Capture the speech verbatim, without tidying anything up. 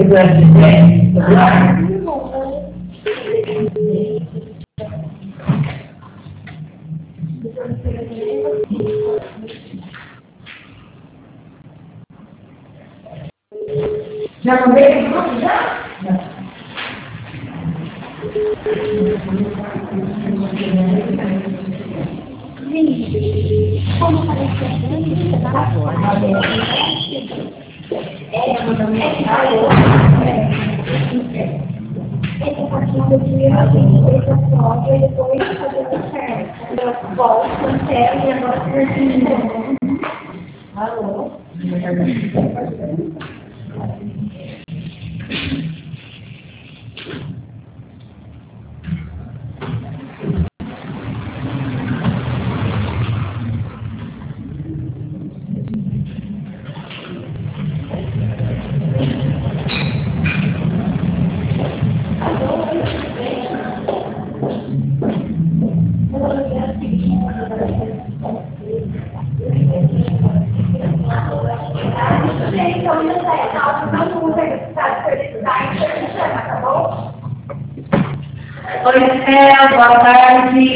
Já mandei o grupo, já? Como apareceu aqui, tá agora. É, mandando mensagem. Esse partido de esse assunto, ele foi fazer certo. Eu volto, sério, e agora pergunto. Alô? Então, não sai calma, não usa essa felicidade, você chama, tá bom? Oi, Céu, boa tarde.